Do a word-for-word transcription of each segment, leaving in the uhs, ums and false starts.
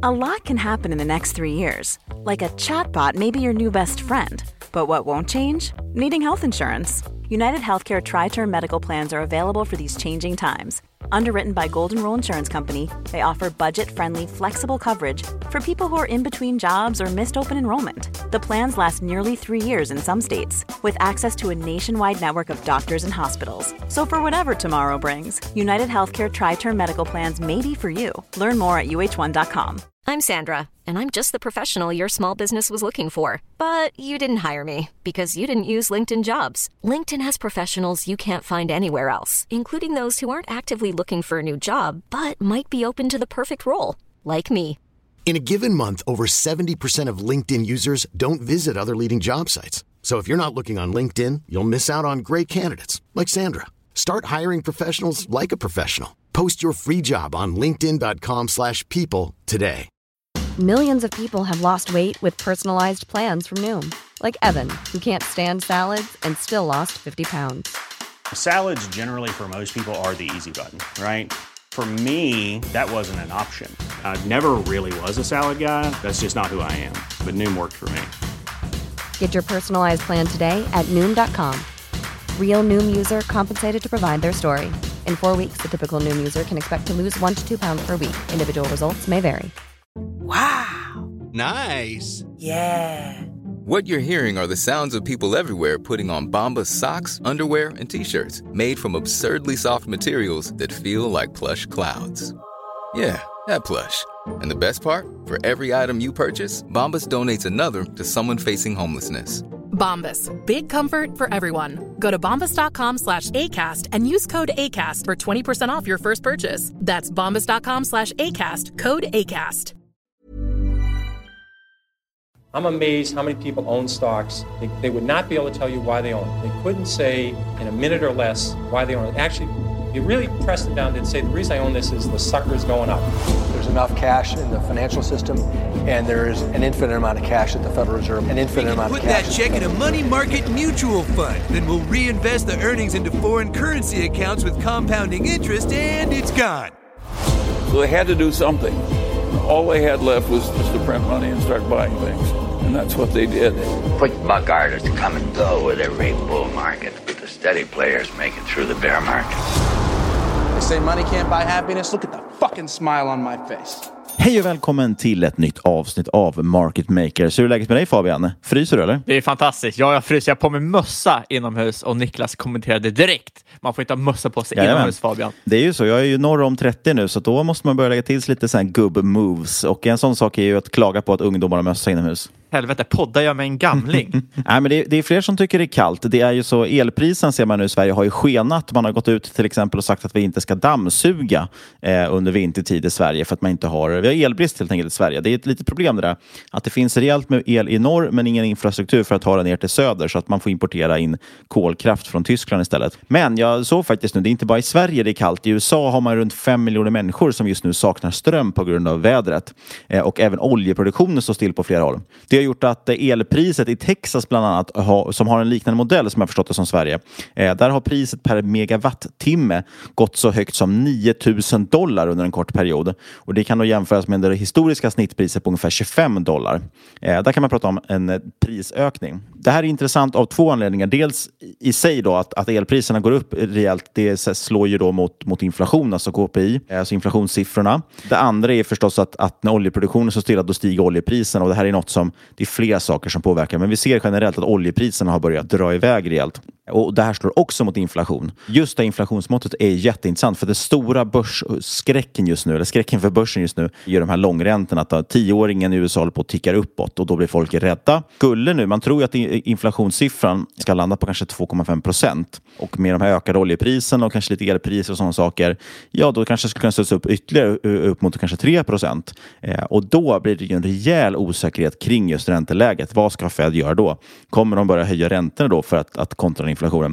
A lot can happen in the next three years. Like a chatbot may be your new best friend. But what won't change? Needing health insurance. United Healthcare Tri-Term Medical Plans are available for these changing times. Underwritten by Golden Rule Insurance Company, they offer budget-friendly, flexible coverage for people who are in between jobs or missed open enrollment. The plans last nearly three years in some states, with access to a nationwide network of doctors and hospitals. So for whatever tomorrow brings, United Healthcare Tri-Term Medical Plans may be for you. Learn more at U H one dot com. I'm Sandra, and I'm just the professional your small business was looking for. But you didn't hire me because you didn't use LinkedIn Jobs. LinkedIn has professionals you can't find anywhere else, including those who aren't actively looking for a new job, but might be open to the perfect role, like me. In a given month, over seventy percent of LinkedIn users don't visit other leading job sites. So if you're not looking on LinkedIn, you'll miss out on great candidates, like Sandra. Start hiring professionals like a professional. Post your free job on linkedin dot com slash people today. Millions of people have lost weight with personalized plans from Noom. Like Evan, who can't stand salads and still lost fifty pounds. Salads generally for most people are the easy button, right? For me, that wasn't an option. I never really was a salad guy. That's just not who I am. But Noom worked for me. Get your personalized plan today at Noom dot com. Real Noom user compensated to provide their story. In four weeks, the typical Noom user can expect to lose one to two pounds per week. Individual results may vary. Wow. Nice. Yeah. What you're hearing are the sounds of people everywhere putting on Bombas socks, underwear, and T-shirts made from absurdly soft materials that feel like plush clouds. Yeah, that plush. And the best part? For every item you purchase, Bombas donates another to someone facing homelessness. Bombas. Big comfort for everyone. Go to bombas dot com slash ACAST and use code ACAST for twenty percent off your first purchase. That's bombas dot com slash ACAST. Code ACAST. I'm amazed how many people own stocks. They, they would not be able to tell you why they own it. They couldn't say in a minute or less why they own it. Actually, you really press them down and say, the reason I own this is the sucker's going up. There's enough cash in the financial system, and there is an infinite amount of cash at the Federal Reserve, an infinite amount of cash. Put that check in a money market mutual fund. Then we'll reinvest the earnings into foreign currency accounts with compounding interest, and it's gone. So they had to do something. All they had left was just to print money and start buying things. And that's what they did. Quick buck artists come and go with every bull market, but the steady players make it through the bear market. They say money can't buy happiness. Look at the fucking smile on my face. Hej och välkommen till ett nytt avsnitt av Market Maker. Så hur är läget med dig, Fabian? Fryser du eller? Det är fantastiskt. Ja, jag fryser. Jag på med mössa inomhus och Niklas kommenterade direkt. Man får inte ha mössa på sig Jajamän. inomhus, Fabian. Det är ju så. Jag är ju norr om trettio nu, så då måste man börja lägga till lite sån här gubb-moves. Och en sån sak är ju att klaga på att ungdomar har mössa inomhus. Helvete, poddar jag med en gamling? Nej, men det är, det är fler som tycker det är kallt. Det är ju så, elprisen ser man nu i Sverige har ju skenat. Man har gått ut till exempel och sagt att vi inte ska dammsuga eh, under vintertid i Sverige för att man inte har, vi har elbrist helt enkelt i Sverige. Det är ett litet problem det där. Att det finns rejält med el i norr men ingen infrastruktur för att ta den ner till söder, så att man får importera in kolkraft från Tyskland istället. Men jag såg faktiskt nu, det är inte bara i Sverige det är kallt. I U S A har man runt fem miljoner människor som just nu saknar ström på grund av vädret. Eh, och även oljeproduktionen står still på flera håll. Det har gjort att elpriset i Texas bland annat, ha, som har en liknande modell som jag förstått det som Sverige, eh, där har priset per megawattimme gått så högt som nio tusen dollar under en kort period. Och det kan då jämföras med det historiska snittpriset på ungefär tjugofem dollar. Eh, där kan man prata om en eh, prisökning. Det här är intressant av två anledningar. Dels i sig då att, att elpriserna går upp rejält, det slår ju då mot, mot inflation, alltså K P I, alltså inflationssiffrorna. Det andra är förstås att, att när oljeproduktionen så stilla, då stiger oljepriserna, och det här är något som, det är flera saker som påverkar, men vi ser generellt att oljepriserna har börjat dra iväg rejält. Och det här slår också mot inflation. Just det inflationsmåttet är jätteintressant, för det stora börsskräcken just nu, eller skräcken för börsen just nu, gör de här långräntorna att tioåringen i U S A håller på att tickar uppåt, och då blir folk rädda. Skulle nu, man tror ju att inflationssiffran ska landa på kanske två komma fem procent, och med de här ökade oljepriserna och kanske lite elpriser och sådana saker, ja då kanske skulle kunna stöts upp ytterligare upp mot kanske tre procent. Eh, och då blir det ju en rejäl osäkerhet kring just ränteläget. Vad ska Fed göra då? Kommer de börja höja räntorna då för att, att kontra inflationen?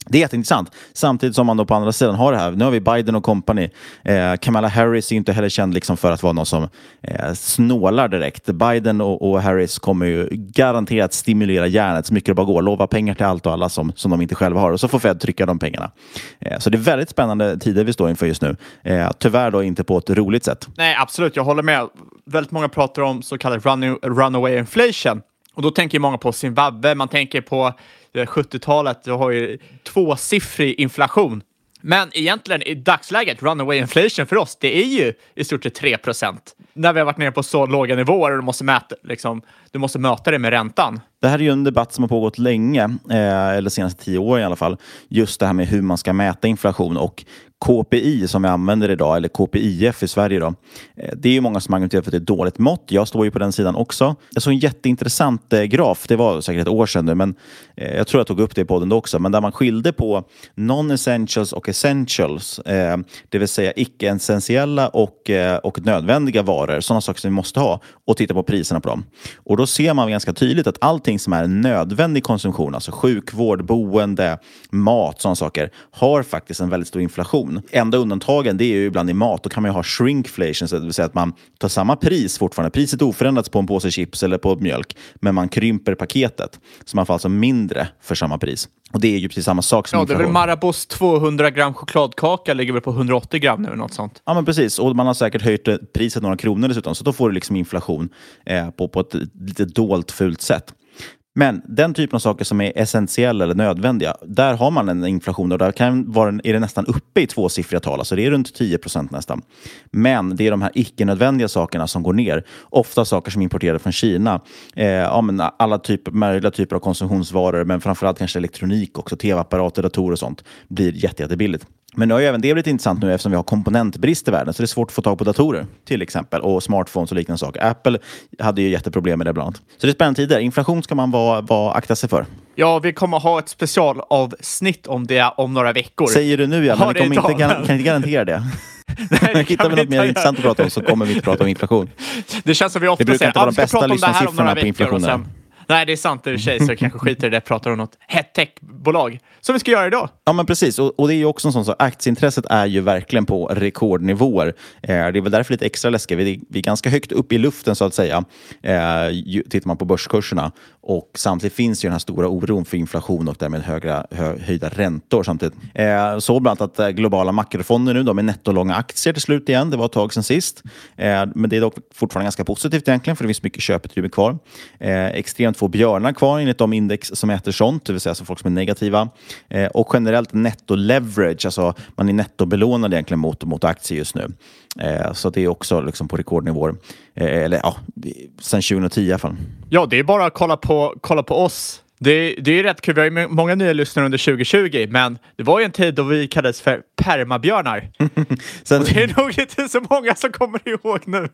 Det är jätteintressant. Samtidigt som man då på andra sidan har det här. Nu har vi Biden och company. Eh, Kamala Harris är inte heller känd liksom för att vara någon som eh, snålar direkt. Biden och, och Harris kommer ju garanterat stimulera hjärnet så mycket det bara går. Lova pengar till allt och alla som, som de inte själva har. Och så får Fed trycka de pengarna. Eh, så det är väldigt spännande tider vi står inför just nu. Eh, tyvärr då inte på ett roligt sätt. Nej, absolut. Jag håller med. Väldigt många pratar om så kallad run, runaway inflation. Och då tänker många på Zimbabwe. Man tänker på sjuttiotalet, då har ju tvåsiffrig inflation. Men egentligen i dagsläget, runaway inflation för oss, det är ju i stort sett tre procent. När vi har varit nere på så låga nivåer och du måste, mäta, liksom, du måste möta det med räntan. Det här är ju en debatt som har pågått länge, eh, eller senaste tio år i alla fall. Just det här med hur man ska mäta inflation och K P I som vi använder idag, eller K P I F i Sverige då. Det är ju många som argumenterar för att det är ett dåligt mått. Jag står ju på den sidan också. Jag såg en jätteintressant eh, graf, det var säkert ett år sedan nu, men eh, jag tror jag tog upp det i podden då också, men där man skilde på non-essentials och essentials, eh, det vill säga icke-essentiella och, eh, och nödvändiga varor, sådana saker som vi måste ha, och titta på priserna på dem. Och då ser man ganska tydligt att allting som är nödvändig konsumtion, alltså sjukvård, boende, mat, sådana saker, har faktiskt en väldigt stor inflation. Enda undantagen, det är ju ibland i mat. Då kan man ju ha shrinkflation, så det vill säga att man tar samma pris fortfarande. Priset oförändrats på en påse chips eller på mjölk, men man krymper paketet. Så man får alltså mindre för samma pris. Och det är ju precis samma sak som ja, det är väl Marabous tvåhundra gram chokladkaka ligger väl på hundraåttio gram nu eller något sånt. Ja, men precis. Och man har säkert höjt priset några kronor dessutom. Så då får du liksom inflation eh, på, på ett lite dolt fult sätt. Men den typen av saker som är essentiella eller nödvändiga, där har man en inflation och där kan vara, är det nästan uppe i tvåsiffriga tal, alltså det är runt tio procent nästan. Men det är de här icke-nödvändiga sakerna som går ner. Ofta saker som är importerade från Kina. Eh, ja, men alla typer, möjliga typer av konsumtionsvaror, men framförallt kanske elektronik också, tv-apparater, datorer och sånt, blir jätte, jättebilligt. Men nu har ju även det blivit intressant nu eftersom vi har komponentbrist i världen, så det är svårt att få tag på datorer till exempel, och smartphones och liknande saker. Apple hade ju jätteproblem med det bland annat. Så det är spännande tider. Inflation ska man vara, vara akta sig för. Ja, vi kommer ha ett specialavsnitt om det om några veckor. Säger du nu, ja, men vi kommer inte, gar- kan inte garantera det. Nej, hittar vi något mer intressant att prata om så kommer vi inte prata om inflation. Det känns som vi ofta det säger att vi brukar inte vara de bästa lyssnarsiffrorna på inflationen. Nej, det är sant i och för sig, så jag kanske skiter i det. Pratar om något hett techbolag som vi ska göra idag. Ja, men precis. Och, och det är ju också en sån så aktieintresset är ju verkligen på rekordnivåer. Eh, det är väl därför lite extra läskigt. Vi, vi är ganska högt upp i luften så att säga. Eh, ju, tittar man på börskurserna. Och samtidigt finns ju den här stora oron för inflation och därmed högra, hö, höjda räntor samtidigt. Eh, så bland annat att globala makrofonder nu, de är nettolånga aktier till slut igen. Det var ett tag sedan sist. Eh, men det är dock fortfarande ganska positivt egentligen, för det finns mycket köputrymme kvar. Eh, extremt få björnar kvar enligt de index som äter sånt, det vill säga alltså folk som är negativa. Eh, och generellt netto-leverage, alltså man är nettobelånad egentligen mot, mot aktier just nu. Eh, så det är också liksom på rekordnivåer. Eh, eller ja, sen tjugohundratio i alla fall. Ja, det är bara att kolla på, kolla på oss. Det, det är rätt kul. Vi har ju många nya lyssnare under tjugotjugo, men det var ju en tid då vi kallades för permabjörnar. Sen... Och det är nog inte så många som kommer ihåg nu.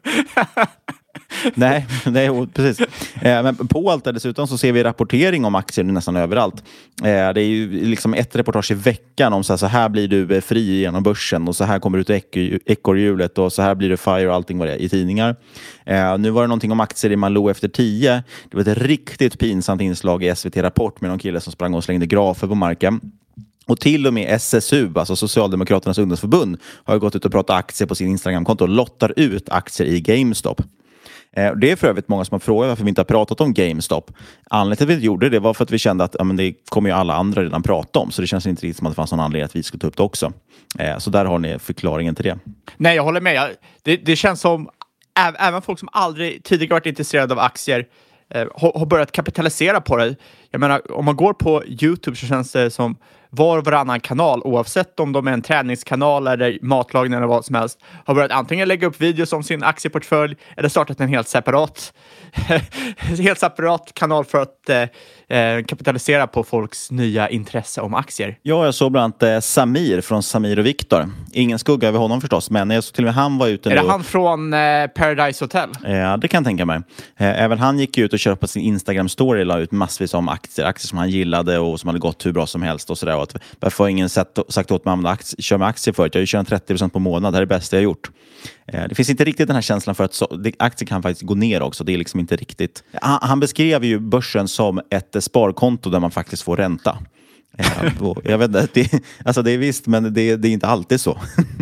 Nej, nej, precis. Eh, men på allt det dessutom så ser vi rapportering om aktier nästan överallt. Eh, det är ju liksom ett reportage i veckan om så här, så här blir du fri genom börsen och så här kommer du ut ekorrhjulet och så här blir du fire och allting vad det är i tidningar. Eh, nu var det någonting om aktier i Malou efter tio. Det var ett riktigt pinsamt inslag i S V T Rapport med någon kille som sprang och slängde grafer på marken. Och till och med S S U, alltså Socialdemokraternas ungdomsförbund, har gått ut och pratat aktier på sin Instagram-konto och lottar ut aktier i GameStop. Det är för övrigt många som har frågat varför vi inte har pratat om GameStop. Anledningen till att vi gjorde det var för att vi kände att ja, men det kommer ju alla andra redan prata om. Så det känns inte riktigt som att det fanns någon anledning att vi skulle ta upp det också. Så där har ni förklaringen till det. Nej, jag håller med. Det, det känns som även folk som aldrig tidigare varit intresserade av aktier har börjat kapitalisera på det. Jag menar, om man går på YouTube så känns det som var och varannan kanal, oavsett om de är en träningskanal eller matlagning eller vad som helst, har börjat antingen lägga upp videos om sin aktieportfölj eller startat en helt separat helt separat kanal för att eh, kapitalisera på folks nya intresse om aktier. Ja, jag såg bland annat eh, Samir från Samir och Viktor. Ingen skugga över honom förstås, men jag såg till och med han var ute. Är det och... han från eh, Paradise Hotel? Ja, det kan jag tänka mig. Eh, även han gick ut och körde på sin Instagram-story och la ut massvis om aktier. Aktier som han gillade och som hade gått hur bra som helst och sådär. Och att, varför har ingen sett, sagt åt mig att aktier, kör med aktier förut? Jag har ju kört trettio procent på månad. Det här är det bästa jag har gjort. Det finns inte riktigt den här känslan för att så, det, aktier kan faktiskt gå ner också. Det är liksom inte riktigt. Han, han beskrev ju börsen som ett sparkonto där man faktiskt får ränta. Eh, jag vet inte, det, alltså det är visst, men det, det är inte alltid så.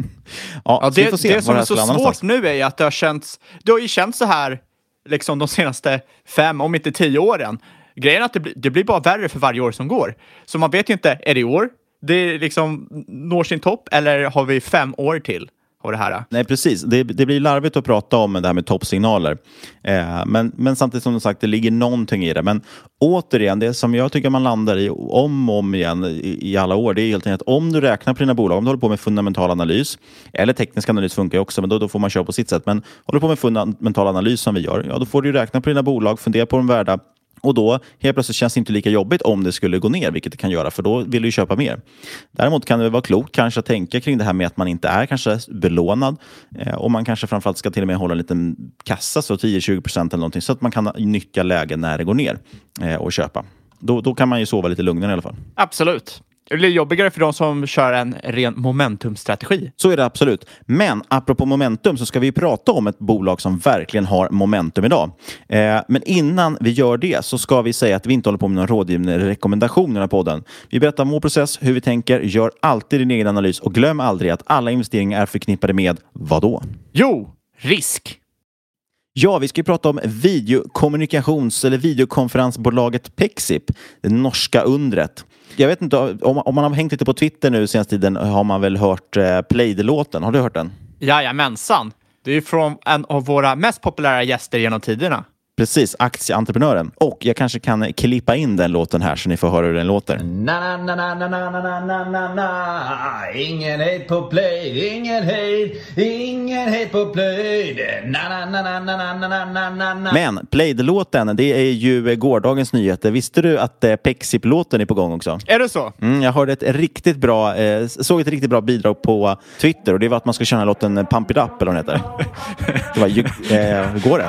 ja, ja, så det, se det som det är så svårt någonstans. Nu är att det har känts, det har ju känts så här liksom de senaste fem, om inte tio åren. Grejen är att det, blir, det blir bara värre för varje år som går. Så man vet ju inte, är det i år det liksom når sin topp eller har vi fem år till? Det här. Nej, precis. Det, det blir larvigt att prata om det här med toppsignaler. Eh, men, men samtidigt som du sagt, det ligger någonting i det. Men återigen, det som jag tycker man landar i om och om igen i, i alla år, det är helt enkelt att om du räknar på dina bolag, om du håller på med fundamental analys, eller teknisk analys funkar ju också, men då, då får man köra på sitt sätt. Men håller du på med fundamental analys som vi gör, ja då får du räkna på dina bolag, fundera på de värda. Och då helt plötsligt känns det inte lika jobbigt om det skulle gå ner, vilket det kan göra, för då vill du ju köpa mer. Däremot kan det vara klokt kanske att tänka kring det här med att man inte är kanske belånad eh, och man kanske framförallt ska till och med hålla en liten kassa, så tio till tjugo procent eller någonting, så att man kan nyttja lägen när det går ner eh, och köpa. Då, då kan man ju sova lite lugnare i alla fall. Absolut. Det blir jobbigare för de som kör en ren momentumstrategi. Så är det absolut. Men apropå momentum så ska vi prata om ett bolag som verkligen har momentum idag. Eh, men innan vi gör det så ska vi säga att vi inte håller på med några rådgivande rekommendationer i podden. Vi berättar om vår process, hur vi tänker, gör alltid din egen analys och glöm aldrig att alla investeringar är förknippade med vad då? Jo, risk. Ja, vi ska ju prata om videokommunikations- eller videokonferensbolaget Pexip, det norska undret. Jag vet inte, om, om man har hängt lite på Twitter nu senaste tiden har man väl hört eh, Play-låten. Har du hört den? Jajamensan. Det är ju från en av våra mest populära gäster genom tiderna. Precis, aktieentreprenören. Och jag kanske kan klippa in den låten här så ni får höra hur den låter. Na na na na na na na na na. Ingen hejd på Play, ingen hejd, ingen hejd på Play. Na na na na na na na na na. Men Play-låten, det är ju gårdagens nyheter. Visste du att eh, Pexip-låten är på gång också? Är det så? Mm, jag hörde ett riktigt bra, eh, såg ett riktigt bra bidrag på Twitter och det var att man ska köra låten Pump It Up eller vad den heter. Det var ju, eh, hur går det?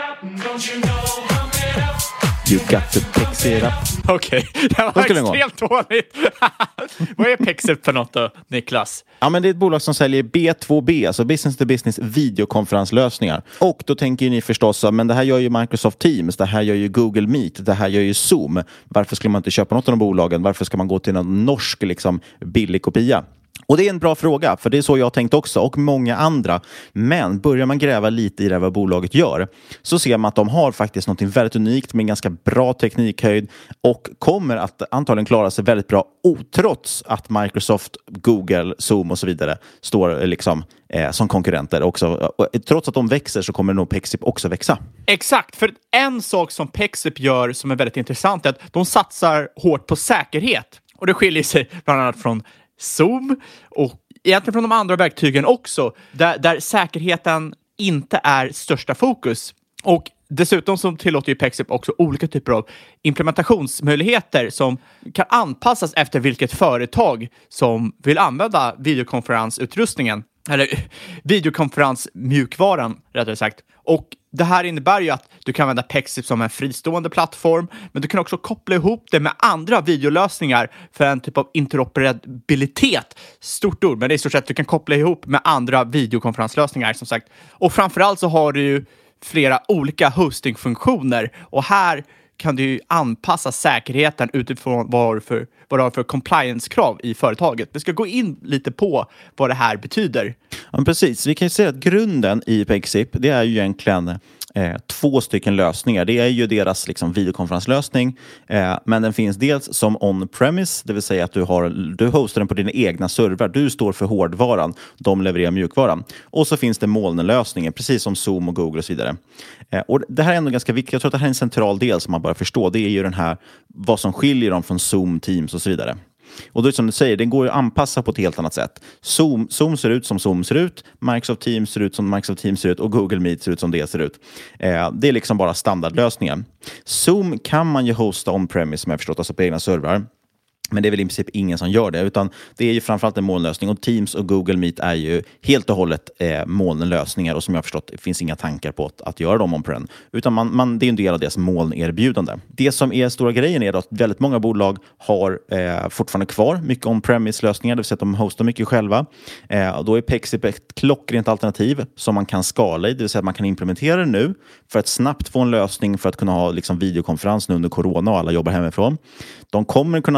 You got to Pix it up. Okej, okay. Det var extremt dåligt. Vad är Pexip för något då, Niklas? Ja, men det är ett bolag som säljer B två B, alltså business to business videokonferenslösningar. Och då tänker ni förstås, men det här gör ju Microsoft Teams, det här gör ju Google Meet, det här gör ju Zoom. Varför skulle man inte köpa något av de bolagen? Varför ska man gå till en norsk liksom, billig kopia? Och det är en bra fråga, för det är så jag har tänkt också och många andra. Men börjar man gräva lite i det vad bolaget gör så ser man att de har faktiskt något väldigt unikt med en ganska bra teknikhöjd och kommer att antagligen klara sig väldigt bra trots att Microsoft, Google, Zoom och så vidare står liksom eh, som konkurrenter också. Och trots att de växer så kommer nog Pexip också växa. Exakt, för en sak som Pexip gör som är väldigt intressant är att de satsar hårt på säkerhet. Och det skiljer sig bland annat från Zoom och egentligen från de andra verktygen också, där, där säkerheten inte är största fokus. Och dessutom så tillåter ju Pexip också olika typer av implementationsmöjligheter som kan anpassas efter vilket företag som vill använda videokonferensutrustningen eller videokonferensmjukvaran rättare sagt. Och det här innebär ju att du kan använda Pexip som en fristående plattform, men du kan också koppla ihop det med andra videolösningar för en typ av interoperabilitet. Stort ord, men det är i stort sett att du kan koppla ihop med andra videokonferenslösningar som sagt. Och framförallt så har du ju flera olika hostingfunktioner och här kan du ju anpassa säkerheten utifrån vad för, vad du har för compliance-krav i företaget. Vi ska gå in lite på vad det här betyder. Ja, precis. Vi kan ju säga att grunden i Pexip, det är ju egentligen eh, två stycken lösningar. Det är ju deras liksom, videokonferenslösning, eh, men den finns dels som on-premise, det vill säga att du, har, du hostar den på dina egna servrar. Du står för hårdvaran, de levererar mjukvaran. Och så finns det molnlösningen, precis som Zoom och Google och så vidare. Eh, och det här är ändå ganska viktigt. Jag tror att det här är en central del som man bara förstår. Det är ju den här, vad som skiljer dem från Zoom, Teams och så vidare. Och då som du säger, den går ju att anpassa på ett helt annat sätt. Zoom, Zoom ser ut som Zoom ser ut. Microsoft Teams ser ut som Microsoft Teams ser ut. Och Google Meet ser ut som det ser ut. Eh, det är liksom bara standardlösningen. Zoom kan man ju hosta on-premise som jag förstått, alltså på egna servrar. Men det är väl i princip ingen som gör det, utan det är ju framförallt en molnlösning. Och Teams och Google Meet är ju helt och hållet eh, molnlösningar. Och som jag har förstått, det finns inga tankar på att, att göra dem on-prem. Utan man, man, det är en del av deras molnerbjudande. Det som är stora grejen är att väldigt många bolag har eh, fortfarande kvar mycket on-premise-lösningar. Det vill säga att de hostar mycket själva. Eh, och då är Pexip ett klockrent alternativ som man kan skala i. Det vill säga att man kan implementera det nu för att snabbt få en lösning för att kunna ha liksom, videokonferens nu under corona och alla jobbar hemifrån. De kommer kunna funka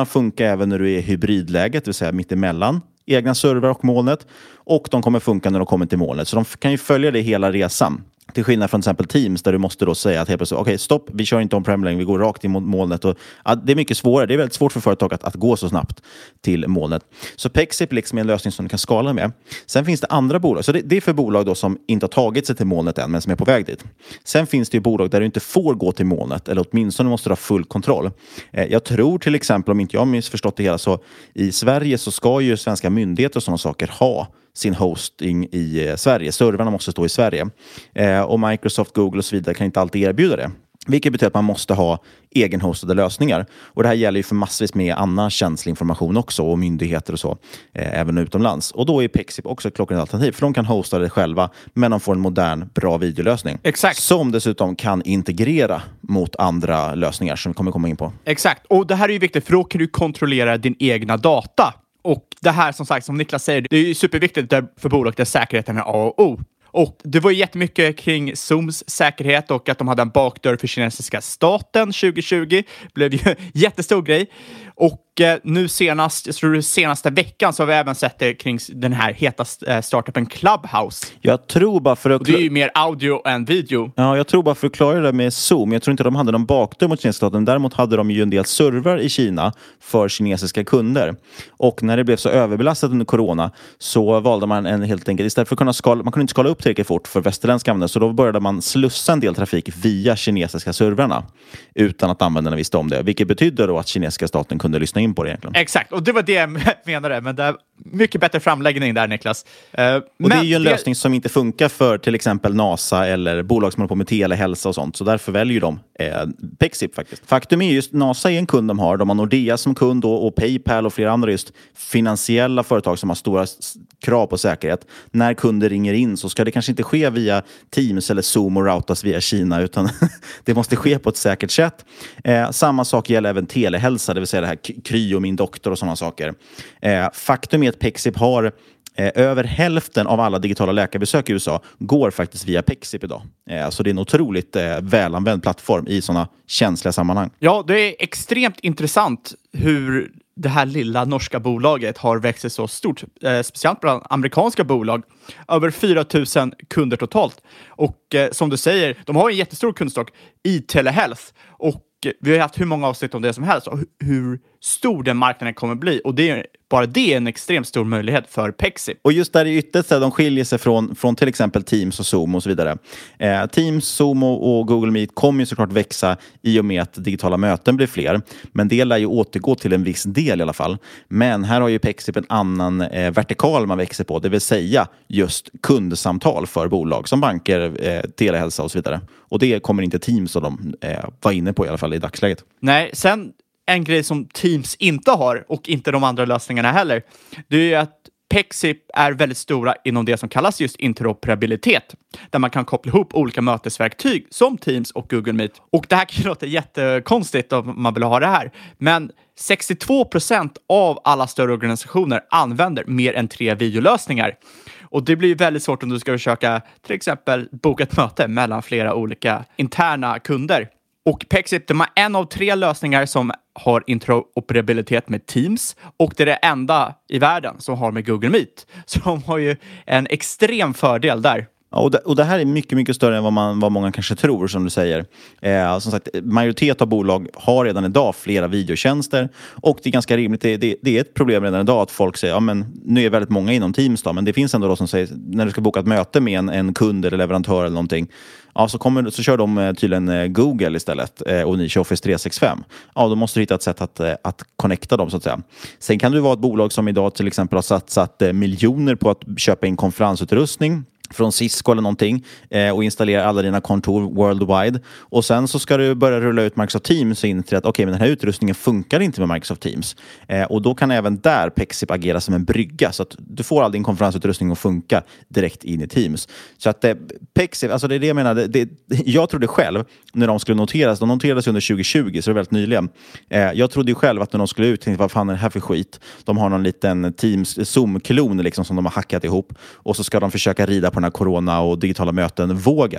även när du är i hybridläget, det vill säga mitt emellan egna server och molnet. Och de kommer funka när de kommer till molnet. Så de kan ju följa det hela resan. Till skillnad från till exempel Teams där du måste då säga att helt plötsligt, okej okay, stopp, vi kör inte on-prem längre, vi går rakt in mot molnet. Och, ja, det är mycket svårare, det är väldigt svårt för företag att, att gå så snabbt till molnet. Så Pexip liksom är en lösning som du kan skala med. Sen finns det andra bolag, så det, det är för bolag då som inte har tagit sig till molnet än men som är på väg dit. Sen finns det ju bolag där du inte får gå till molnet, eller åtminstone måste du ha full kontroll. Eh, jag tror till exempel, om inte jag har missförstått det hela, så i Sverige så ska ju svenska myndigheter och sådana saker ha sin hosting i eh, Sverige. Servrarna måste stå i Sverige. Eh, och Microsoft, Google och så vidare kan inte alltid erbjuda det. Vilket betyder att man måste ha egenhostade lösningar. Och det här gäller ju för massvis med annan känslig information också. Och myndigheter och så. Eh, även utomlands. Och då är Pexip också ett klockrent alternativ. För de kan hosta det själva. Men de får en modern, bra videolösning. Exakt. Som dessutom kan integrera mot andra lösningar som vi kommer komma in på. Exakt. Och det här är ju viktigt. För då kan du kontrollera din egna data. Och det här som sagt, som Niklas säger, det är ju superviktigt för bolag där säkerheten är A och O. Och det var ju jättemycket kring Zooms säkerhet och att de hade en bakdörr för kinesiska staten tjugo tjugo. Det blev ju en jättestor grej. Och eh, nu senast, jag tror det senaste veckan så har vi även sett det kring den här heta eh, startupen Clubhouse. Jag tror bara för att... Och det är ju mer audio än video. Ja, jag tror bara för att klara det med Zoom. Jag tror inte de hade någon bakdörr mot kinesiska staten. Däremot hade de ju en del server i Kina för kinesiska kunder. Och när det blev så överbelastat under corona så valde man en helt enkelt, istället för att kunna skala, man kunde inte skala upp tillräckligt fort för västerländska användare, så då började man slussa en del trafik via kinesiska servrarna utan att användarna visste om det. Vilket betyder då att kinesiska staten kunde lyssna in på det egentligen. Exakt, och det var det jag menade, men det är mycket bättre framläggning där, Niklas. Uh, och men det är ju en det... lösning som inte funkar för till exempel NASA eller bolag som håller på med telehälsa och sånt, så därför väljer de eh, Pexip faktiskt. Faktum är just NASA är en kund de har, de har Nordea som kund och, och Paypal och flera andra just finansiella företag som har stora krav på säkerhet. När kunder ringer in så ska det kanske inte ske via Teams eller Zoom och routas via Kina, utan det måste ske på ett säkert sätt. Eh, samma sak gäller även telehälsa, det vill säga det här Kry och Min Doktor och sådana saker. Eh, faktum är att Pexip har eh, över hälften av alla digitala läkarbesök i U S A går faktiskt via Pexip idag. Eh, så det är en otroligt eh, välanvänd plattform i sådana känsliga sammanhang. Ja, det är extremt intressant hur det här lilla norska bolaget har växt så stort, eh, speciellt bland amerikanska bolag. Över fyra tusen kunder totalt. Och eh, som du säger, de har en jättestor kundstock i telehealth. Och eh, vi har haft hur många avsnitt om det som helst. Och hur, hur stor den marknaden kommer bli. Och det är, bara det är en extremt stor möjlighet för Pexip. Och just där i ytterst, de skiljer sig från, från till exempel Teams och Zoom och så vidare. Eh, Teams, Zoom och, och Google Meet kommer ju såklart växa i och med att digitala möten blir fler. Men det lär ju återgå till en viss del i alla fall. Men här har ju Pexip en annan eh, vertikal man växer på. Det vill säga just kundsamtal för bolag som banker, eh, telehälsa och så vidare. Och det kommer inte Teams och de eh, var inne på i alla fall i dagsläget. Nej, sen en grej som Teams inte har och inte de andra lösningarna heller, det är ju att Pexip är väldigt stora inom det som kallas just interoperabilitet. Där man kan koppla ihop olika mötesverktyg som Teams och Google Meet. Och det här kan låta jättekonstigt om man vill ha det här. Men sextiotvå procent av alla större organisationer använder mer än tre videolösningar. Och det blir väldigt svårt om du ska försöka till exempel boka ett möte mellan flera olika interna kunder. Och Pexip, de har en av tre lösningar som har interoperabilitet med Teams. Och det är det enda i världen som har med Google Meet. Så de har ju en extrem fördel där. Ja, och, det, och det här är mycket, mycket större än vad, man, vad många kanske tror, som du säger. Eh, som sagt, majoritet av bolag har redan idag flera videotjänster. Och det är ganska rimligt, det, det, det är ett problem redan idag att folk säger, ja men nu är väldigt många inom Teams då, men det finns ändå då som säger, när du ska boka ett möte med en, en kund eller leverantör eller någonting, ja, så, kommer, så kör de tydligen Google istället eh, och ni kör Office tre sextiofem. Ja, då måste du hitta ett sätt att, att connecta dem så att säga. Sen kan du vara ett bolag som idag till exempel har satsat eh, miljoner på att köpa in konferensutrustning från Cisco eller någonting eh, och installera alla dina kontor worldwide. Och sen så ska du börja rulla ut Microsoft Teams och in till att okej, okay, men den här utrustningen funkar inte med Microsoft Teams. Eh, och då kan även där Pexip agera som en brygga så att du får all din konferensutrustning att funka direkt in i Teams. Så att eh, Pexip, alltså det är det jag menar, det, det, jag trodde själv när de skulle noteras, de noterades under tjugo tjugo så det är väldigt nyligen. Eh, jag trodde ju själv att när de skulle ut, tänkte vad fan är det här för skit? De har någon liten Teams Zoom-klon liksom som de har hackat ihop och så ska de försöka rida på den här corona och digitala möten-vågen.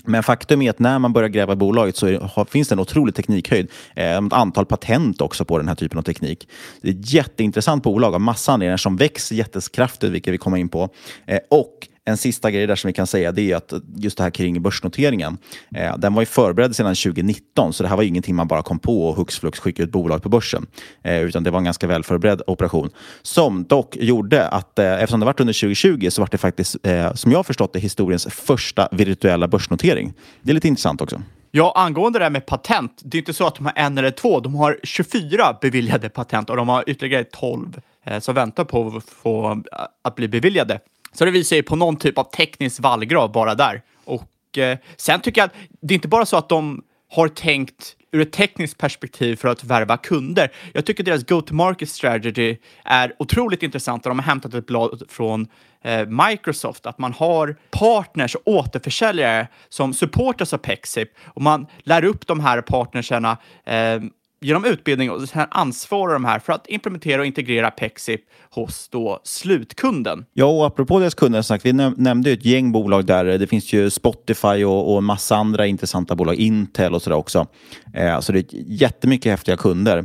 Men faktum är att när man börjar gräva i bolaget så är, finns det en otrolig teknikhöjd. Eh, ett antal patent också på den här typen av teknik. Det är ett jätteintressant bolag av massa anledningar som växer jättekraftigt, vilket vi kommer in på. Eh, och en sista grej där som vi kan säga, det är att just det här kring börsnoteringen, eh, den var ju förberedd sedan tjugo nitton, så det här var ju ingenting man bara kom på och hux flux skickade ut bolag på börsen. Eh, utan det var en ganska väl förberedd operation. Som dock gjorde att, eh, eftersom det varit under tjugo tjugo, så var det faktiskt, eh, som jag har förstått det, historiens första virtuella börsnotering. Det är lite intressant också. Ja, angående det här med patent, det är inte så att de har en eller två, de har tjugofyra beviljade patent och de har ytterligare tolv eh, som väntar på att, få, att bli beviljade. Så det visar ju på någon typ av teknisk vallgrav bara där. Och eh, sen tycker jag att det är inte bara så att de har tänkt ur ett tekniskt perspektiv för att värva kunder. Jag tycker deras go-to-market strategy är otroligt intressant. De har hämtat ett blad från eh, Microsoft. Att man har partners och återförsäljare som supportas av Pexip. Och man lär upp de här partnerserna eh, genom utbildning och sen ansvarar de här för att implementera och integrera Pexip hos då slutkkunden. Ja, och apropå deras kunder, sagt, vi nämnde ju ett gäng bolag där. Det finns ju Spotify och, och en massa andra intressanta bolag, Intel och sådär också. Eh, så det är jättemycket häftiga kunder.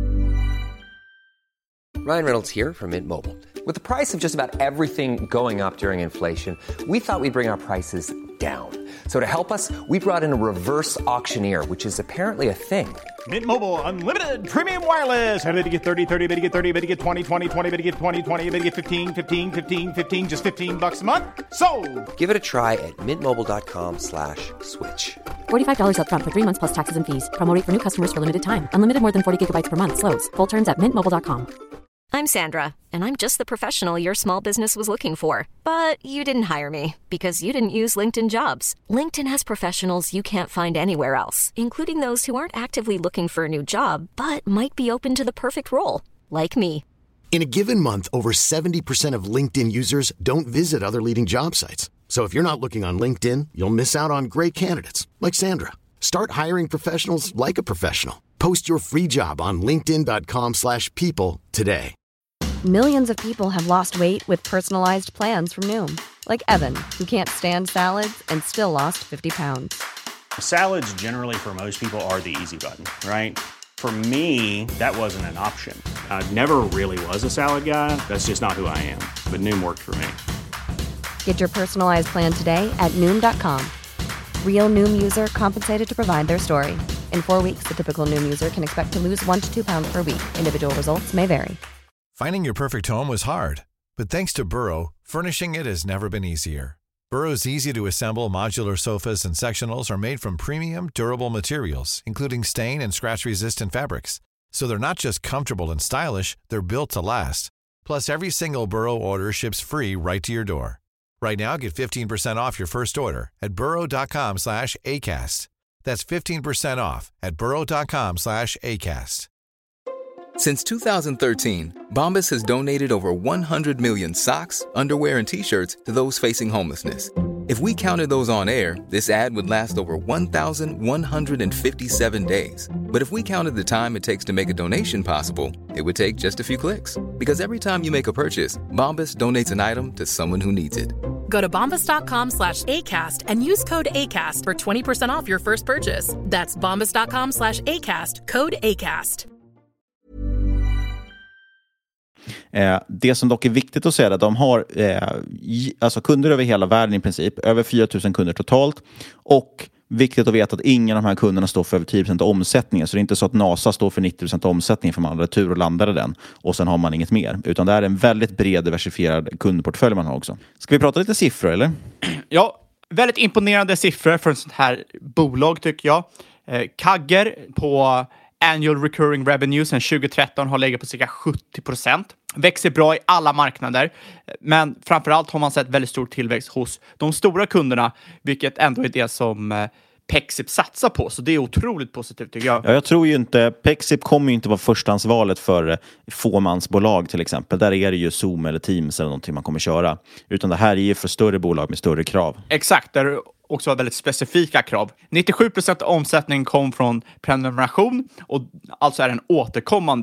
Ryan Reynolds here from Mint Mobile. With the price of just about everything going up during inflation, we thought we'd bring our prices down. So to help us, we brought in a reverse auctioneer, which is apparently a thing. Mint Mobile Unlimited Premium Wireless. How to get thirty, thirty, how to get thirty, how to get twenty, twenty, twenty, how to get twenty, twenty, how to get fifteen, fifteen, fifteen, fifteen, just fifteen bucks a month? Sold! Give it a try at mintmobile.com slash switch. forty-five dollars up front for three months plus taxes and fees. Promo rate for new customers for limited time. Unlimited more than forty gigabytes per month. Slows full terms at mint mobile dot com. I'm Sandra, and I'm just the professional your small business was looking for. But you didn't hire me because you didn't use LinkedIn Jobs. LinkedIn has professionals you can't find anywhere else, including those who aren't actively looking for a new job, but might be open to the perfect role, like me. In a given month, over seventy percent of LinkedIn users don't visit other leading job sites. So if you're not looking on LinkedIn, you'll miss out on great candidates like Sandra. Start hiring professionals like a professional. Post your free job on linkedin dot com slash people today. Millions of people have lost weight with personalized plans from Noom. Like Evan, who can't stand salads and still lost fifty pounds. Salads generally for most people are the easy button, right? For me, that wasn't an option. I never really was a salad guy. That's just not who I am. But Noom worked for me. Get your personalized plan today at Noom dot com. Real Noom user compensated to provide their story. In four weeks, the typical Noom user can expect to lose one to two pounds per week. Individual results may vary. Finding your perfect home was hard, but thanks to Burrow, furnishing it has never been easier. Burrow's easy-to-assemble modular sofas and sectionals are made from premium, durable materials, including stain and scratch-resistant fabrics. So they're not just comfortable and stylish, they're built to last. Plus, every single Burrow order ships free right to your door. Right now, get fifteen percent off your first order at burrow dot com slash ACAST. That's fifteen percent off at burrow dot com slash ACAST. Since two thousand thirteen, Bombas has donated over one hundred million socks, underwear, and T-shirts to those facing homelessness. If we counted those on air, this ad would last over one thousand one hundred fifty-seven days. But if we counted the time it takes to make a donation possible, it would take just a few clicks. Because every time you make a purchase, Bombas donates an item to someone who needs it. Go to bombas.com slash ACAST and use code ACAST for twenty percent off your first purchase. That's bombas.com slash ACAST, code ACAST. Eh, det som dock är viktigt att säga är att de har eh, alltså kunder över hela världen i princip. Över fyra tusen kunder totalt. Och viktigt att veta att ingen av de här kunderna står för över tio procent av omsättningen. Så det är inte så att NASA står för nittio procent av omsättningen för man hade tur och landade den. Och sen har man inget mer. Utan det är en väldigt bred diversifierad kundportfölj man har också. Ska vi prata lite siffror eller? Ja, väldigt imponerande siffror för ett sånt här bolag tycker jag. Eh, Kagger på Annual Recurring Revenue sedan tjugo tretton har legat på cirka sjuttio procent. Växer bra i alla marknader. Men framförallt har man sett väldigt stor tillväxt hos de stora kunderna. Vilket ändå är det som eh, Pexip satsar på. Så det är otroligt positivt tycker jag. Ja, jag tror ju inte, Pexip kommer ju inte vara förstahandsvalet för eh, fåmansbolag till exempel. Där är det ju Zoom eller Teams eller någonting man kommer köra. Utan det här är ju för större bolag med större krav. Exakt, där också har väldigt specifika krav. nittiosju procent av omsättningen kom från prenumeration och alltså är den återkommande.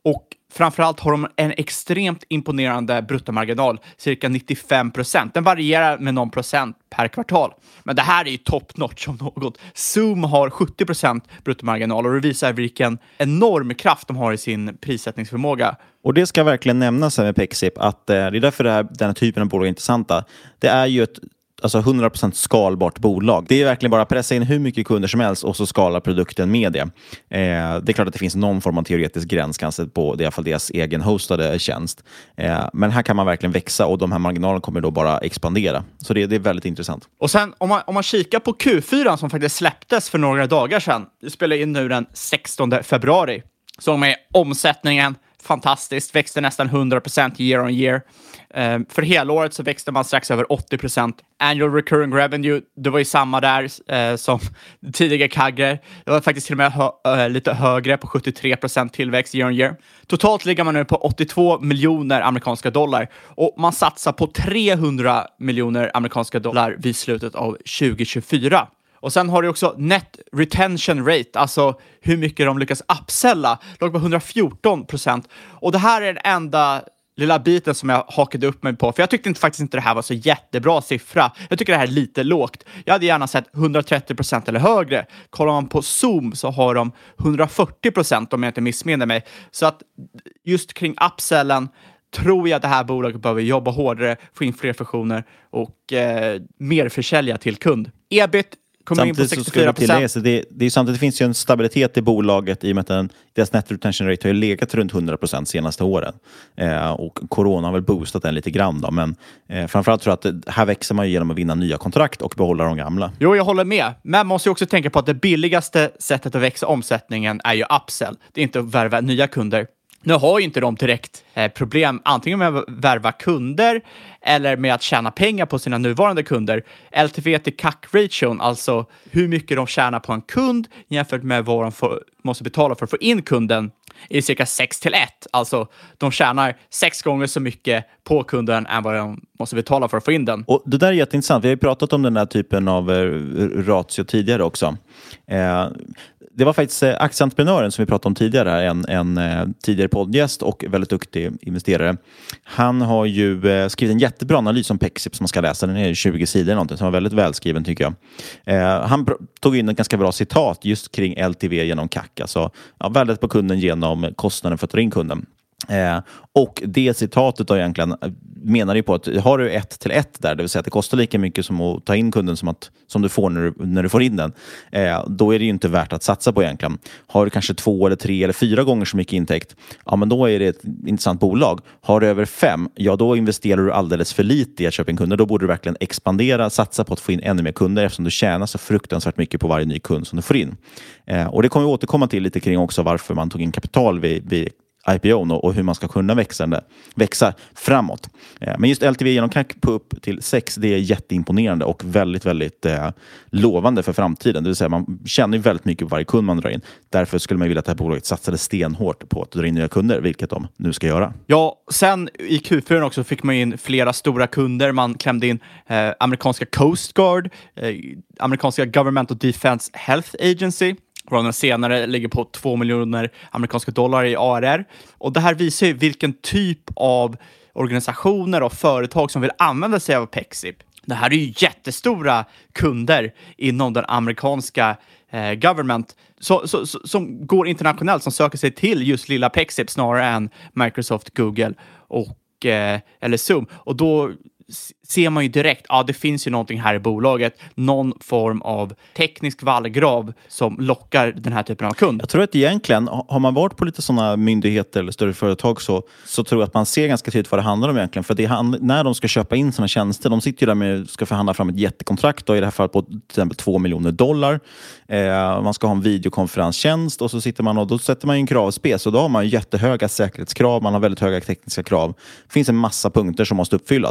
Och framförallt har de en extremt imponerande bruttomarginal, cirka nittiofem procent. Den varierar med någon procent per kvartal. Men det här är ju top notch om något. Zoom har sjuttio procent bruttomarginal och det visar vilken enorm kraft de har i sin prissättningsförmåga. Och det ska verkliligen nämnas här med Pexip att eh, det är därför det här, den här typen av bolag är intressanta. Det är ju ett alltså hundra procent skalbart bolag. Det är verkligen bara att pressa in hur mycket kunder som helst och så skala produkten med det. Eh, det är klart att det finns någon form av teoretisk gräns kanske på det, i alla fall deras egen hostade tjänst. Eh, men här kan man verkligen växa och de här marginalerna kommer då bara expandera. Så det, det är väldigt intressant. Och sen om man, om man kikar på Q fyra som faktiskt släpptes för några dagar sedan. Det spelar in nu den sextonde februari. Så med omsättningen fantastiskt, växte nästan hundra procent year on year. Uh, för helåret så växte man strax över åttio procent. Annual recurring revenue, det var ju samma där uh, som tidigare C A G R. Det var faktiskt till och med hö- uh, lite högre på sjuttiotre procent tillväxt year on year. Totalt ligger man nu på åttiotvå miljoner amerikanska dollar och man satsar på trehundra miljoner amerikanska dollar vid slutet av tjugo tjugofyra. Och sen har du också net retention rate, alltså hur mycket de lyckas upsella, låg på hundrafjorton procent. Och det här är den enda lilla biten som jag hakade upp mig på. För jag tyckte inte, faktiskt inte det här var så jättebra siffra. Jag tycker det här är lite lågt. Jag hade gärna sett hundratrettio procent eller högre. Kollar man på Zoom så har de hundrafyrtio procent om jag inte missminner mig. Så att just kring upsellen tror jag att det här bolaget behöver jobba hårdare, få in fler funktioner och eh, mer försälja till kund. E B I T kommer in på sextiofyra procent. Det, det, det är samtidigt finns ju en stabilitet i bolaget i och med att den, deras net retention rate har ju legat runt hundra procent senaste åren. Eh, och corona har väl boostat den lite grann då. Men eh, framförallt tror jag att det, här växer man genom att vinna nya kontrakt och behålla de gamla. Jo, jag håller med. Men man måste ju också tänka på att det billigaste sättet att växa omsättningen är ju upsell. Det är inte att värva nya kunder. Nu har ju inte de direkt eh, problem antingen med att värva kunder eller med att tjäna pengar på sina nuvarande kunder. L T V till C A C-ration, alltså hur mycket de tjänar på en kund jämfört med vad de får, måste betala för att få in kunden, är cirka sex till ett. Alltså de tjänar sex gånger så mycket på kunden än vad de måste betala för att få in den. Och det där är jätteintressant. Vi har ju pratat om den här typen av eh, ratio tidigare också. Eh, Det var faktiskt eh, aktieentreprenören som vi pratade om tidigare, en, en eh, tidigare poddgäst och väldigt duktig investerare. Han har ju eh, skrivit en jättebra analys om Pexip som man ska läsa. Den är tjugo sidor någonting som var väldigt välskriven tycker jag. Eh, han pr- tog in ett ganska bra citat just kring L T V genom C A C. Alltså ja, värdet på kunden genom kostnaden för att ta in kunden. Eh, och det citatet då egentligen menar ju på att har du ett till ett där, det vill säga att det kostar lika mycket som att ta in kunden som, att, som du får när du, när du får in den, eh, då är det ju inte värt att satsa på egentligen. Har du kanske två eller tre eller fyra gånger så mycket intäkt, ja men då är det ett intressant bolag. Har du över fem, ja då investerar du alldeles för lite i att köpa in kunder. Då borde du verkligen expandera, satsa på att få in ännu mer kunder eftersom du tjänar så fruktansvärt mycket på varje ny kund som du får in. Eh, och det kommer vi återkomma till lite kring också varför man tog in kapital vid, vid I P O och hur man ska kunna växa, växa framåt. Men just L T V genom C A C på upp till sex, det är jätteimponerande och väldigt, väldigt eh, lovande för framtiden. Det vill säga man känner ju väldigt mycket på varje kund man drar in. Därför skulle man vilja att det här bolaget satsade stenhårt på att dra in nya kunder, vilket de nu ska göra. Ja, sen i Q fyra också fick man in flera stora kunder. Man klämde in eh, amerikanska Coast Guard, eh, amerikanska Government of Defense Health Agency. Och den senare ligger på två miljoner amerikanska dollar i A R R. Och det här visar ju vilken typ av organisationer och företag som vill använda sig av Pexip. Det här är ju jättestora kunder inom den amerikanska eh, government så, så, så, som går internationellt, som söker sig till just lilla Pexip snarare än Microsoft, Google och, eh, eller Zoom. Och då ser man ju direkt, ja det finns ju någonting här i bolaget, någon form av teknisk vallgrav som lockar den här typen av kund. Jag tror att egentligen, har man varit på lite sådana myndigheter eller större företag så, så tror jag att man ser ganska tydligt vad det handlar om egentligen. För det hand, när de ska köpa in sådana tjänster, de sitter ju där med, ska förhandla fram ett jättekontrakt och i det här fallet på till exempel två miljoner dollar. Eh, man ska ha en videokonferenstjänst och så sitter man och då sätter man ju en kravspec och då har man ju jättehöga säkerhetskrav, man har väldigt höga tekniska krav. Det finns en massa punkter som måste uppfyllas.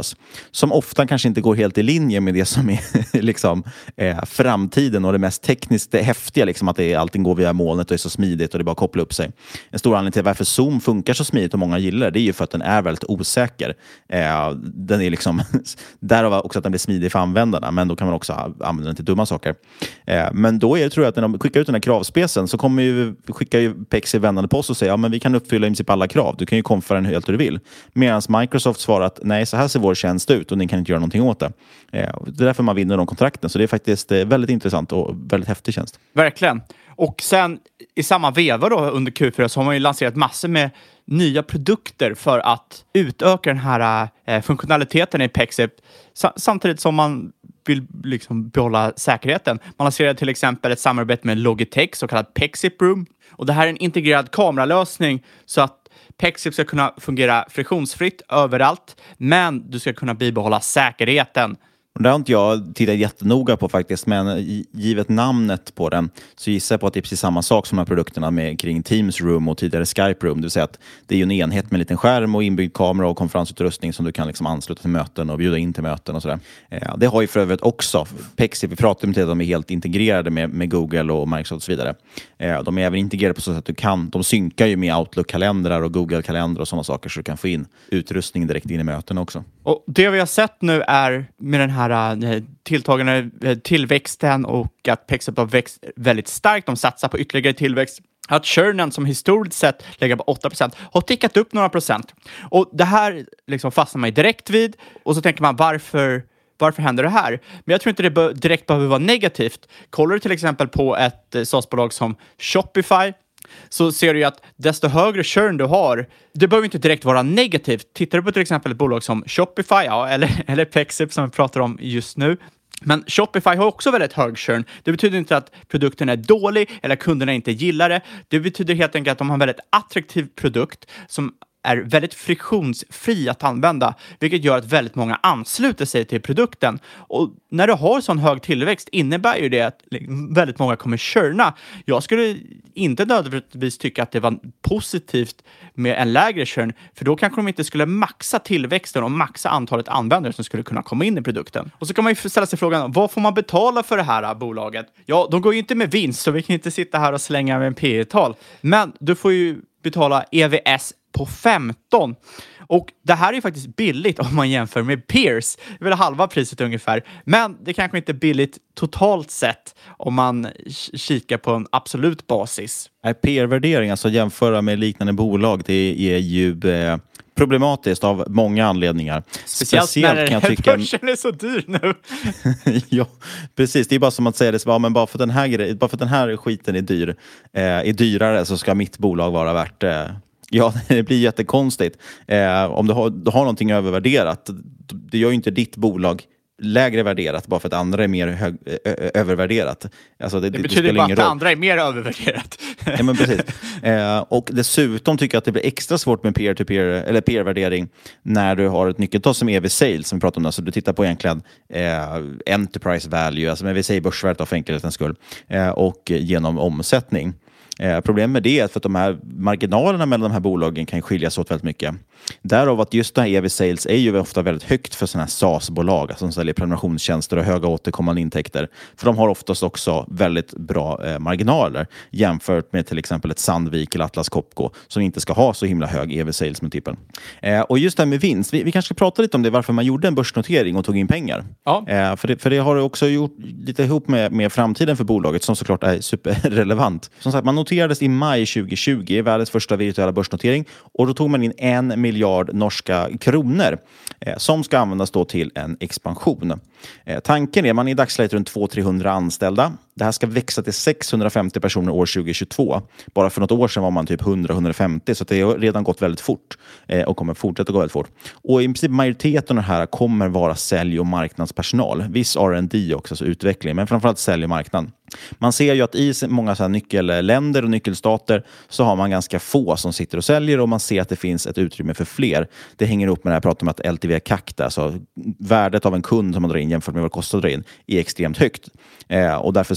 som ofta kanske inte går helt i linje med det som är liksom, eh, framtiden och det mest tekniskt det häftiga, liksom, att det är, allting går via molnet och är så smidigt och det bara kopplar upp sig. En stor anledning till varför Zoom funkar så smidigt och många gillar det är ju för att den är väldigt osäker. Eh, den är liksom därav också att den blir smidig för användarna, men då kan man också använda den till dumma saker. Eh, men då är det, tror jag, att när de skickar ut den här kravspecen så kommer ju, skickar ju Pexip vändande på oss och säger ja, men vi kan uppfylla i princip alla krav. Du kan ju konfera den helt hur du vill. Medan Microsoft svarar att nej, så här ser vår tjänst ut och ni kan inte göra någonting åt det. Eh, det är därför man vinner de kontrakten. Så det är faktiskt eh, väldigt intressant och väldigt häftig tjänst. Verkligen. Och sen i samma veva då under Q fyra så har man ju lanserat massor med nya produkter för att utöka den här eh, funktionaliteten i Pexip sa- samtidigt som man vill liksom behålla säkerheten. Man lanserar till exempel ett samarbete med Logitech, så kallad Pexip Room. Och det här är en integrerad kameralösning så att Pexip ska kunna fungera friktionsfritt överallt, men du ska kunna bibehålla säkerheten. Och det har inte jag tittat jättenoga på faktiskt, men givet namnet på den så gissar jag på att det är precis samma sak som de här produkterna med kring Teams Room och tidigare Skype Room. Det vill säga att det är ju en enhet med en liten skärm och inbyggd kamera och konferensutrustning som du kan liksom ansluta till möten och bjuda in till möten och sådär. Eh, det har ju för övrigt också Pexip. Vi pratar om att de är helt integrerade med, med Google och Microsoft och så vidare. Eh, de är även integrerade på så sätt att du kan, de synkar ju med Outlook-kalendrar och Google-kalendrar och sådana saker så du kan få in utrustning direkt in i möten också. Och det vi har sett nu är med den här tilltagande tillväxten och att Pexip har växt väldigt starkt. De satsar på ytterligare tillväxt. Att churnen som historiskt sett lägger på åtta procent har tickat upp några procent. Och det här liksom fastnar man direkt vid. Och så tänker man varför, varför händer det här? Men jag tror inte det be- direkt behöver vara negativt. Kollar du till exempel på ett eh, SaaS-bolag som Shopify så ser du ju att desto högre churn du har, det behöver inte direkt vara negativt. Tittar du på till exempel ett bolag som Shopify, ja, eller, eller Pexip som vi pratar om just nu. Men Shopify har också väldigt hög churn. Det betyder inte att produkten är dålig eller kunderna inte gillar det. Det betyder helt enkelt att de har en väldigt attraktiv produkt som är väldigt friktionsfri att använda, vilket gör att väldigt många ansluter sig till produkten. Och när du har sån hög tillväxt innebär ju det att väldigt många kommer churna. Jag skulle inte nödvändigtvis tycka att det var positivt med en lägre churn, för då kanske de inte skulle maxa tillväxten och maxa antalet användare som skulle kunna komma in i produkten. Och så kan man ju ställa sig frågan, vad får man betala för det här bolaget? Ja, de går ju inte med vinst, så vi kan inte sitta här och slänga med en P E-tal. Men du får ju betala E V S på femton. Och det här är ju faktiskt billigt om man jämför med peers. Det är väl halva priset ungefär. Men det kanske inte är billigt totalt sett om man kikar på en absolut basis. Peer-värdering, alltså jämföra med liknande bolag, det är ju eh, problematiskt av många anledningar. Speciellt, Speciellt när kan jag tycka... börsen är så dyr nu. Ja, precis. Det är bara som att säga det. Ja, men bara för att den här grej, bara för att den här skiten är dyr, eh, är dyrare, så ska mitt bolag vara värt... Eh, Ja, det blir jättekonstigt. Eh, om du har, du har någonting övervärderat, det gör ju inte ditt bolag lägre värderat bara för att andra är mer hög, ö, övervärderat. Alltså det, det, det betyder bara att andra är mer övervärderat. Ja, men precis. Eh, och dessutom tycker jag att det blir extra svårt med peer-to-peer eller peer-värdering när du har ett nyckeltal som E V Sales som vi pratar om. Alltså du tittar på egentligen eh, enterprise value, alltså vi säger börsvärdet för enkelhetens skull, eh, och genom omsättning. Eh, problemet med det är att för att de här marginalerna mellan de här bolagen kan skiljas åt väldigt mycket. Därav att just det här E V Sales är ju ofta väldigt högt för sådana här SaaS-bolag, alltså som säljer prenumerationstjänster och höga återkommande intäkter. För de har oftast också väldigt bra eh, marginaler jämfört med till exempel ett Sandvik eller Atlas Copco som inte ska ha så himla hög E V Sales-multipel. Eh, och just det här med vinst, vi, vi kanske ska prata lite om det, varför man gjorde en börsnotering och tog in pengar. Ja. Eh, för, det, för det har också gjort lite ihop med, med framtiden för bolaget som såklart är superrelevant. Som sagt, man noterades i maj tjugo tjugo, världens första virtuella börsnotering, och då tog man in en miljard norska kronor eh, som ska användas då till en expansion. Eh, tanken är att man är i dagsläget runt två till trehundra anställda. Det här ska växa till sexhundrafemtio personer år tjugo tjugotvå. Bara för något år sedan var man typ hundra till hundrafemtio, så det har redan gått väldigt fort eh, och kommer fortsätta gå väldigt fort. Och i princip majoriteten av det här kommer vara sälj- och marknadspersonal. Viss R and D också, så utveckling, men framförallt sälj- och marknad. Man ser ju att i många så här nyckelländer och nyckelstater så har man ganska få som sitter och säljer, och man ser att det finns ett utrymme för fler. Det hänger upp med det här, pratar om att L T V C A C, alltså värdet av en kund som man drar in jämfört med vad det kostar att dra in, är extremt högt. Eh, och därför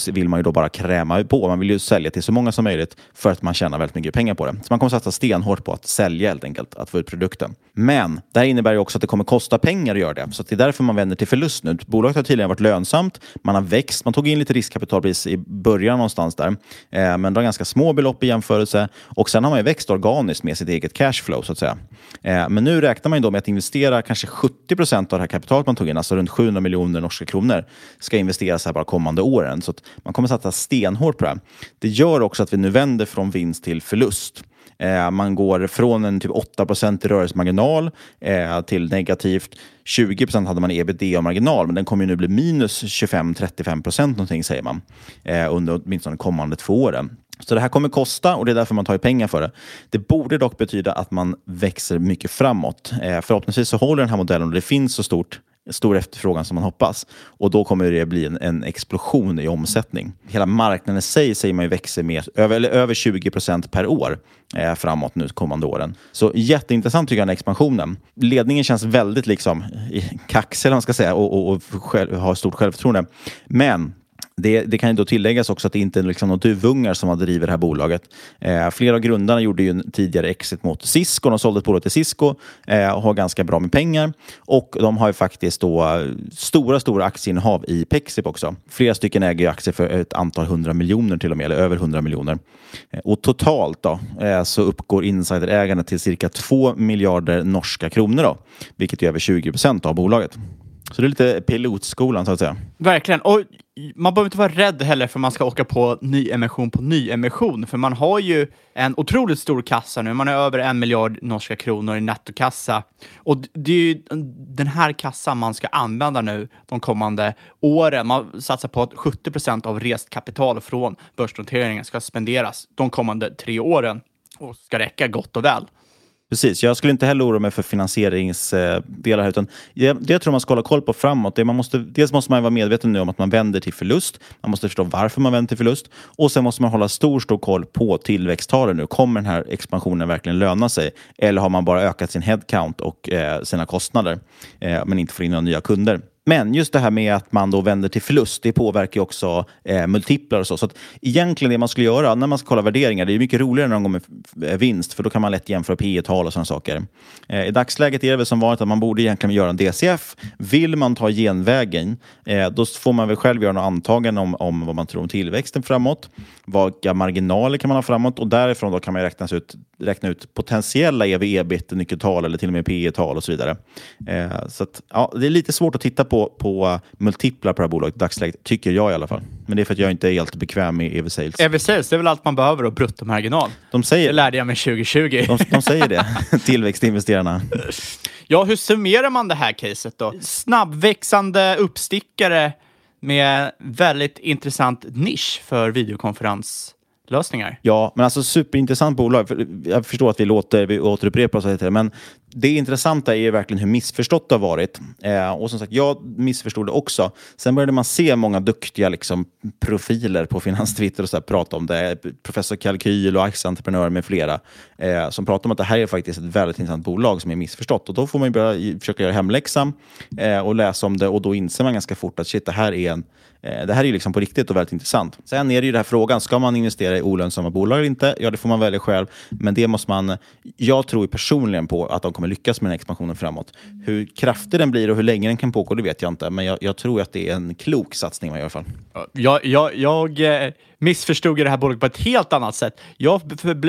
vill man ju då bara kräma på. Man vill ju sälja till så många som möjligt för att man tjänar väldigt mycket pengar på det. Så man kommer satsa stenhårt på att sälja helt enkelt, att få ut produkten. Men det här innebär ju också att det kommer kosta pengar att göra det. Så det är därför man vänder till förlust nu. Bolaget har tidigare varit lönsamt, man har växt, man tog in lite riskkapitalpris i början någonstans där. Eh, men det var ganska små belopp i jämförelse. Och sen har man ju växt organiskt med sitt eget cashflow så att säga. Eh, men nu räknar man ju då med att investera kanske sjuttio procent av det här kapitalet man tog in, alltså runt sjuhundra miljoner norska kronor, ska investeras här bara kommande åren. Så att man kommer satsa stenhårt på det här. Det gör också att vi nu vänder från vinst till förlust. Eh, man går från en typ åtta procent rörelsemarginal eh, till negativt tjugo procent hade man ebitda-marginal, men den kommer ju nu bli minus tjugofem till trettiofem procent någonting säger man eh, under åtminstone de kommande två åren. Så det här kommer kosta och det är därför man tar pengar för det. Det borde dock betyda att man växer mycket framåt. Eh, förhoppningsvis så håller den här modellen och det finns så stort stor efterfrågan som man hoppas. Och då kommer det bli en, en explosion i omsättning. Hela marknaden i sig säger man ju växer med över, eller över tjugo procent per år eh, framåt nu kommande åren. Så jätteintressant tycker jag den expansionen. Ledningen känns väldigt liksom i kaxel, man ska säga, och, och, och själv, har stort självförtroende. Men Det, det kan ju då tilläggas också att det inte är liksom någon duvungar som har driver det här bolaget. Eh, flera av grundarna gjorde ju en tidigare exit mot Cisco. De sålde ett bolag till Cisco eh, och har ganska bra med pengar. Och de har ju faktiskt då stora, stora aktieinnehav i Pexip också. Flera stycken äger ju aktier för ett antal hundra miljoner till och med, eller över hundra miljoner. Eh, och totalt då eh, så uppgår insiderägandet till cirka två miljarder norska kronor då. Vilket är över tjugo procent av bolaget. Så det är lite pilotskolan så att säga. Verkligen. Och man behöver inte vara rädd heller för man ska åka på nyemission på nyemission. För man har ju en otroligt stor kassa nu. Man har över en miljard norska kronor i nettokassa. Och det är ju den här kassan man ska använda nu de kommande åren. Man satsar på att sjuttio procent av rest kapital från börsnoteringen ska spenderas de kommande tre åren. Och ska räcka gott och väl. Precis, jag skulle inte heller oroa mig för finansieringsdelar här, utan det, det jag tror man ska hålla koll på framåt. Det man måste, dels måste man vara medveten nu om att man vänder till förlust. Man måste förstå varför man vänder till förlust. Och sen måste man hålla stor, stor koll på tillväxttalen nu. Kommer den här expansionen verkligen löna sig? Eller har man bara ökat sin headcount och eh, sina kostnader eh, men inte får in några nya kunder? Men just det här med att man då vänder till förlust, det påverkar ju också eh, multiplar och så. Så att egentligen det man skulle göra när man ska kolla värderingar, det är mycket roligare när de går med vinst, för då kan man lätt jämföra P E-tal och sådana saker. Eh, I dagsläget är det väl som vanligt att man borde egentligen göra en D C F. Vill man ta genvägen, eh, då får man väl själv göra några antaganden om, om vad man tror om tillväxten framåt. Vilka marginaler kan man ha framåt, och därifrån då kan man räkna ut, räkna ut potentiella E V/ebit, nyckeltal eller till och med P E-tal och så vidare. Eh, så att, ja, det är lite svårt att titta på på multiplar på det här bolaget i dagsläget, tycker jag i alla fall. Men det är för att jag inte är helt bekväm med E V-sales. E V-sales, det är väl allt man behöver och bruttomarginal. De säger, det lärde jag mig tjugo tjugo. De, de säger det, tillväxtinvesterarna. Ja, hur summerar man det här caset då? Snabbväxande uppstickare med väldigt intressant nisch för videokonferens. Lösningar. Ja, men alltså superintressant bolag. Jag förstår att vi låter, vi återupprepar oss lite, men det intressanta är verkligen hur missförstått det har varit. Eh, och som sagt, jag missförstod det också. Sen började man se många duktiga liksom, profiler på Finanstwitter och så här, prata om det. Professor Kalkyl och aktieentreprenörer med flera eh, som pratar om att det här är faktiskt ett väldigt intressant bolag som är missförstått. Och då får man börja försöka göra hemläxan eh, och läsa om det, och då inser man ganska fort att shit, det här är en Det här är ju liksom på riktigt och väldigt intressant. Sen är det ju den här frågan, ska man investera i olönsamma bolag eller inte? Ja, det får man välja själv. Men det måste man, jag tror ju personligen på att de kommer lyckas med den expansionen framåt. Hur kraftig den blir och hur länge den kan pågå, det vet jag inte. Men jag, jag tror att det är en klok satsning i alla fall. Jag, jag, jag missförstod det här bolaget på ett helt annat sätt. Jag,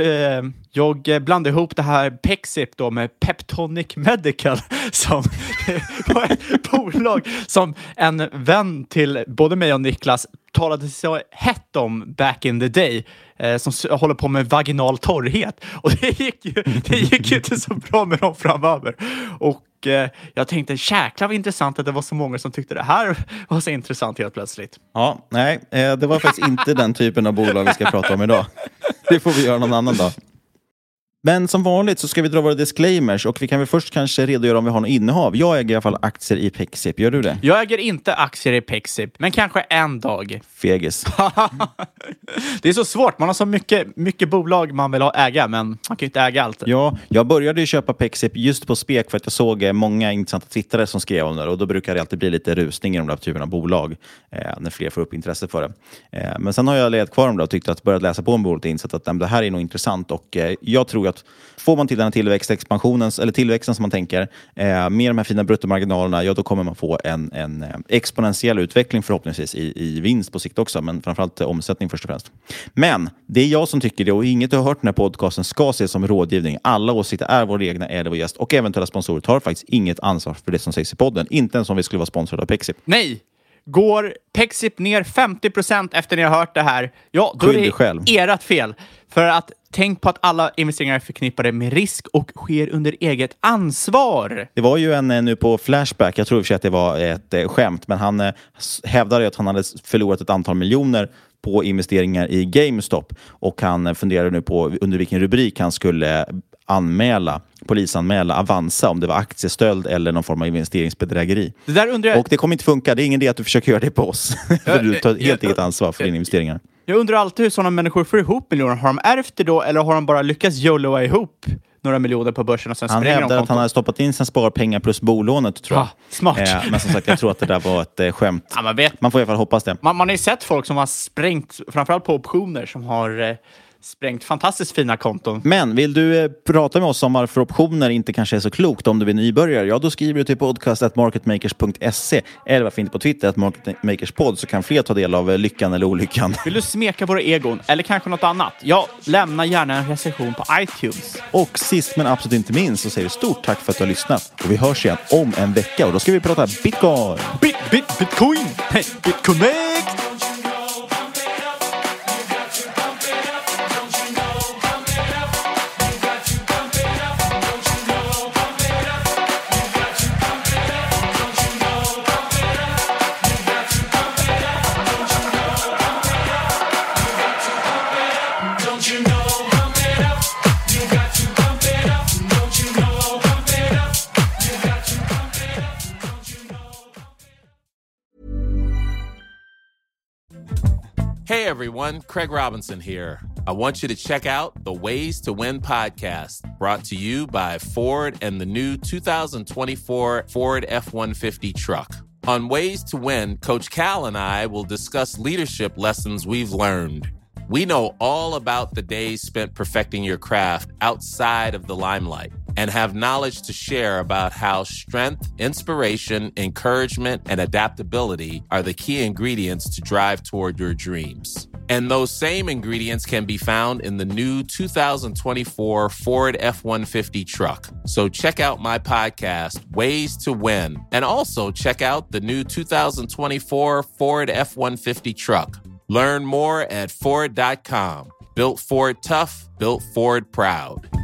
jag blandade ihop det här Pexip då med Peptonic Medical som var ett bolag som en vän till både mig och Niklas talade så hett om back in the day, eh, som håller på med vaginal torrhet. Och det gick ju, det gick ju inte så bra med dem framöver. Och eh, jag tänkte, jäklar vad intressant att det var så många som tyckte det här var så intressant helt plötsligt. Ja, nej, eh, det var faktiskt inte den typen av bolag vi ska prata om idag. Det får vi göra någon annan dag. Men som vanligt så ska vi dra våra disclaimers och vi kan väl först kanske redogöra om vi har något innehav. Jag äger i alla fall aktier i Pexip. Gör du det? Jag äger inte aktier i Pexip, men kanske en dag. Fegis. Det är så svårt. Man har så mycket, mycket bolag man vill ha äga, men man kan ju inte äga allt. Ja, jag började ju köpa Pexip just på spek för att jag såg många intressanta tittare som skrev om det. Och då brukar det alltid bli lite rusning i de där typerna av bolag eh, när fler får upp intresse för det. Eh, men sen har jag legat kvar om det och tyckt att börjat läsa på om bolaget och insett att nej, det här är nog intressant. Och eh, jag tror att får man till den här tillväxtexpansionen, eller tillväxten som man tänker, eh, med de här fina bruttomarginalerna, ja då kommer man få en, en eh, exponentiell utveckling förhoppningsvis i, i vinst på sikt också, men framförallt omsättning först och främst. Men det är jag som tycker det, och inget du har hört den här podcasten ska ses som rådgivning. Alla åsikter är vår egna, är det vår gäst, och eventuella sponsorer tar faktiskt inget ansvar för det som sägs i podden. Inte ens om vi skulle vara sponsrade av Pexip. Nej! Går Pexip ner femtio procent efter ni har hört det här, ja, då Skyll är det själv. ert fel. För att tänk på att alla investeringar är förknippade med risk och sker under eget ansvar. Det var ju en nu på Flashback, jag tror i och för sig att det var ett eh, skämt, men han eh, hävdade att han hade förlorat ett antal miljoner på investeringar i GameStop, och han eh, funderade nu på under vilken rubrik han skulle anmäla, polisanmäla Avanza om det var aktiestöld eller någon form av investeringsbedrägeri. Det där undrar jag... Och det kommer inte funka, det är ingen idé att du försöker göra det på oss. För du tar helt eget ansvar för dina investeringar. Jag undrar alltid hur sådana människor får ihop miljoner. Har de ärvt det då, eller har de bara lyckats YOLOa ihop några miljoner på börsen och sen han spränger de hävdar att han hade stoppat in sina sparpengar plus bolånet, tror jag. Ah, smart. Eh, men som sagt, jag tror att det där var ett eh, skämt. Ja, man, vet. Man får i alla fall hoppas det. Man, man har ju sett folk som har sprängt, framförallt på optioner, som har eh, sprängt fantastiskt fina konton. Men vill du eh, prata med oss om varför optioner inte kanske är så klokt om du blir nybörjare? Ja, då skriver du till podcast at marketmakers punkt se eller varför inte på Twitter at marketmakerspod, så kan fler ta del av eh, lyckan eller olyckan. Vill du smeka våra egon eller kanske något annat? Ja, lämna gärna en recension på iTunes. Och sist men absolut inte minst så säger vi stort tack för att du har lyssnat. Och vi hörs igen om en vecka, och då ska vi prata Bitcoin. Bit, bit, Bitcoin! Hey, BitConnect! Hey everyone, Craig Robinson here. I want you to check out the Ways to Win podcast, brought to you by Ford and the new two thousand twenty-four Ford F one fifty truck. On Ways to Win, Coach Cal and I will discuss leadership lessons we've learned. We know all about the days spent perfecting your craft outside of the limelight, and have knowledge to share about how strength, inspiration, encouragement, and adaptability are the key ingredients to drive toward your dreams. And those same ingredients can be found in the new two thousand twenty-four Ford F one fifty truck. So check out my podcast, Ways to Win, and also check out the new two thousand twenty-four Ford F one fifty truck. Learn more at Ford dot com. Built Ford tough, built Ford proud.